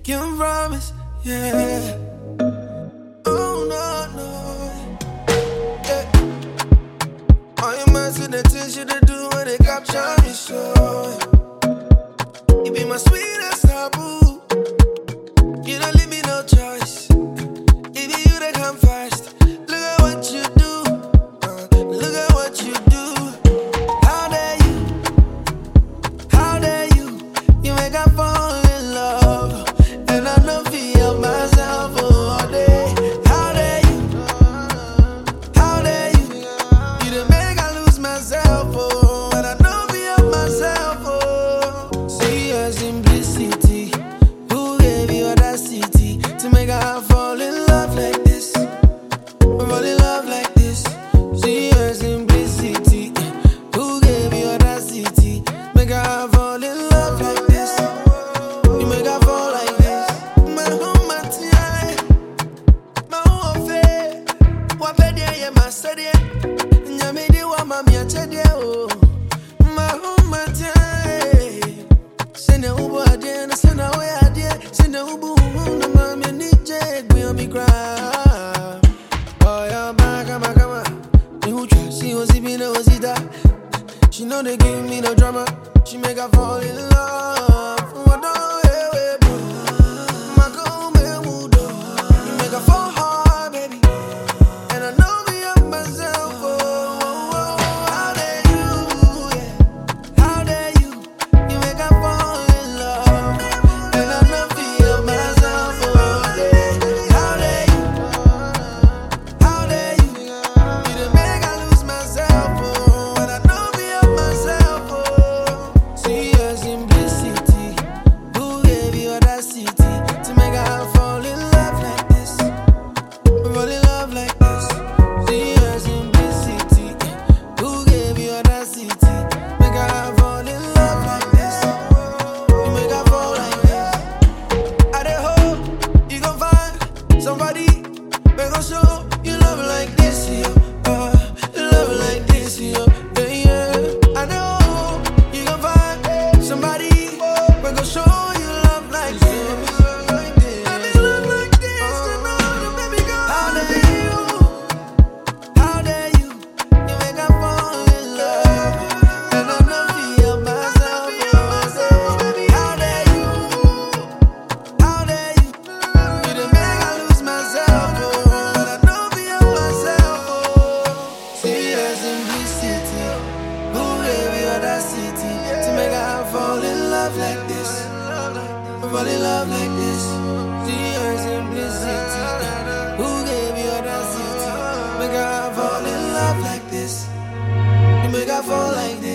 Can promise, yeah. Oh no, no. Yeah. All your minds and the things you do when they capture me, so you be my sweetest taboo. You don't leave me no choice. If you they come first, look at what you do. Look at what you do. How dare you? How dare you? You make I fall in love, and I know feel myself all day. How dare you? How dare you? You done make I lose myself, oh, and I know feel myself, oh. See your simplicity. Who gave you audacity to make I fall in love like this? Fall in love like this. See your simplicity. Who gave you audacity? Make I fall in love like this. You make I fall like this. My home, my tie, my home affair. What bed yeah, my study. Nyamidi wa mami achede oh. My home, my tie. Send a ubo adie, na send a way adie. Send a ubo na mami nije gbe on me cry. Oh yeah, come on. You try, she was even a was that. She know they give me no drama. She make her fall in love. What the hell, bro? My girl, me mood. You make her fall hard, baby. And I know me up myself. Oh, how dare you? Yeah. How dare you? You make her fall in love. And I know feel myself. Oh, yeah. How dare you? How dare you? You done make I lose myself. Oh, and I know me up myself. Oh, see your simplicity. Who gave you audacity to make I fall in love like this? Fall in love like this. See your simplicity. Who gave you audacity? Make I fall in love like this. You make I fall like this. I dey hope you gon' find somebody we gon' show you love like this, yo. Love like this, yo. Yeah, yeah. I dey hope you gon' find somebody we gon' show you love like this. Baby, love like this, baby girl. How dare you? How dare you? You make I fall in love, and I know feel myself. Baby, how dare you? How dare you? You done make I lose myself, oh, and I know feel myself, oh. See your simplicity. Who gave you audacity to make I fall in love like this? Fall in love like this. See your simplicity. Who gave you audacity? Make I fall in love like this. You make I fall like this.